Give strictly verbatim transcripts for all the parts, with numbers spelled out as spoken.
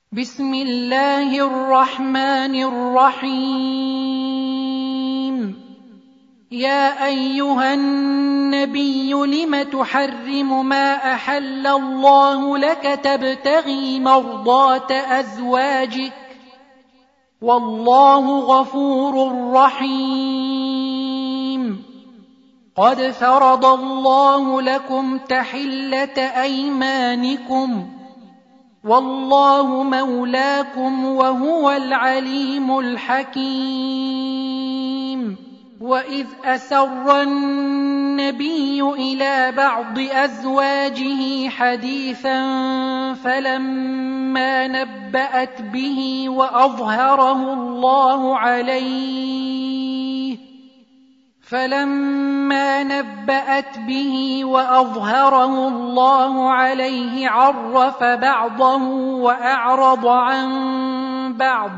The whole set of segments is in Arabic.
بسم الله الرحمن الرحيم. يا أيها النبي لم تحرم ما أحل الله لك تبتغي مرضات أزواجك والله غفور رحيم. قد فرض الله لكم تحلة أيمانكم والله مولاكم وهو العليم الحكيم. وإذ أسر النبي إلى بعض أزواجه حديثا فلما نبأت به وأظهره الله عليه فلما نبأت به وأظهره الله عليه عرف بعضه وأعرض عن بعض،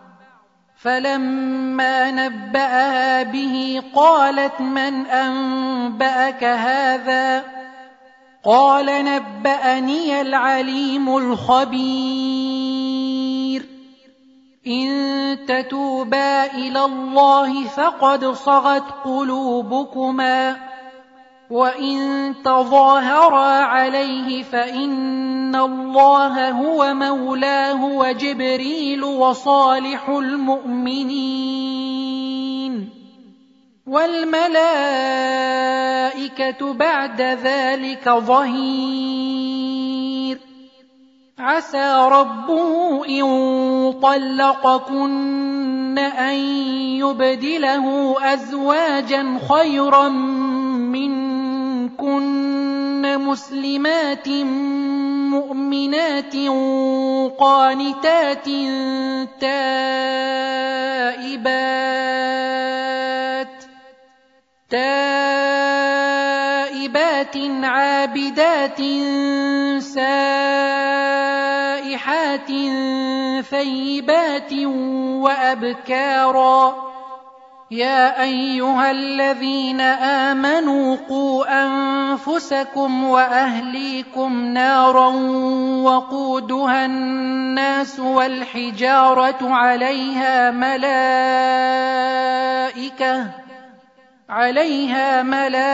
فلما نبأها به قالت من أنبأك هذا؟ قال نبأني العليم الخبير. إن تتوبا إلى الله فقد صغت قلوبكما وإن تظاهرا عليه فإن الله هو مولاه وجبريل وصالح المؤمنين والملائكة بعد ذلك ظهير. عسى ربه إن طلقكن أن يبدله أزواجا خيرا منكن مسلمات مؤمنات قانتات تائبات تائبات عابدات سائحات ثيبات وأبكارا. يا أيها الذين آمنوا قوا أنفسكم وأهليكم نارا وقودها الناس والحجارة عليها ملائكة عليها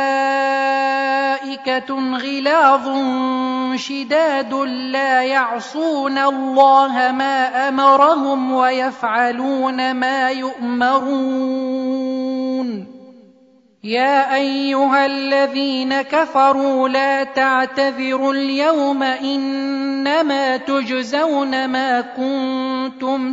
ملائكة غلاظ شداد لا يعصون الله ما أمرهم ويفعلون ما يؤمرون. يا أيها الذين كفروا لا تعتذروا اليوم إنما تجزون ما كنتم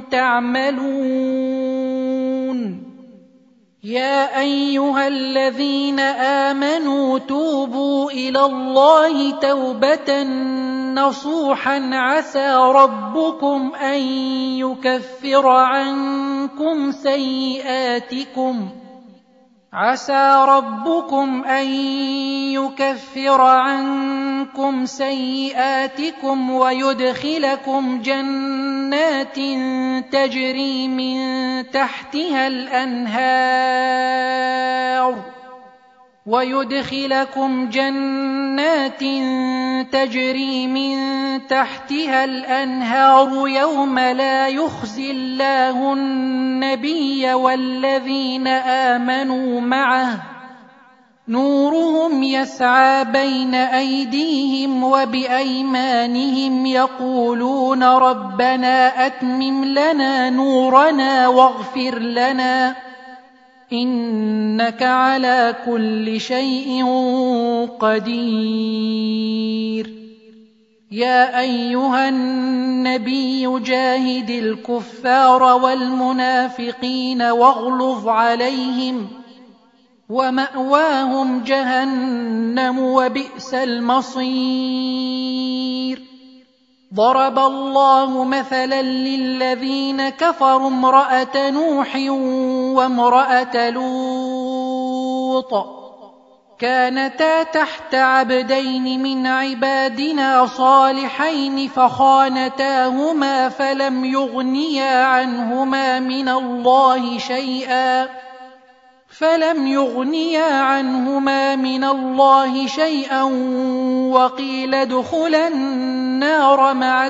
تعملون. يا أيها الذين آمنوا توبوا إلى الله توبة نصوحا عسى ربكم أن يكفر عنكم سيئاتكم عسى ربكم أن يكفر عنكم سيئاتكم ويدخلكم جنات تجري من تحتها الأنهار ويدخلكم جنات تجري من تحتها الأنهار يوم لا يخزي الله النبي والذين آمنوا معه نورهم يسعى بين أيديهم وبأيمانهم يقولون ربنا أتمم لنا نورنا واغفر لنا إنك على كل شيء قدير. يا أيها النبي جاهد الكفار والمنافقين واغلظ عليهم ومأواهم جهنم وبئس المصير. ضرب الله مثلا للذين كفروا امرأة نوح وامرأة لوط كانتا تحت عبدين من عبادنا صالحين فخانتاهما فلم يغنيا عنهما من الله شيئا فلم يغنيا عنهما من الله شيئا وقيل ادخلا النار مع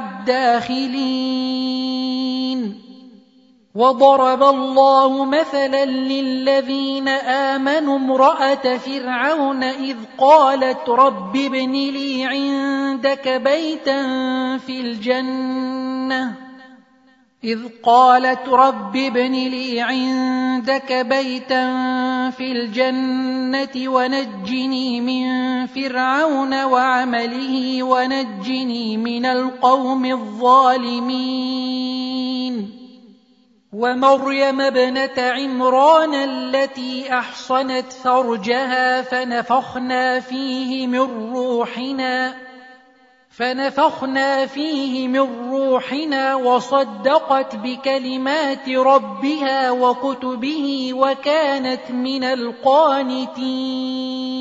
الداخلين. وضرب الله مثلا للذين آمنوا امرأة فرعون إذ قالت رب ابن لي عندك بيتا في الجنة إذ قالت رب ابن لي عندك بيتا في الجنة ونجني من فرعون وعمله ونجني من القوم الظالمين. ومريم ابنة عمران التي أحصنت فرجها فنفخنا فيه من روحنا فنفخنا فيه من روحنا وصدقت بكلمات ربها وكتبه وكانت من القانتين.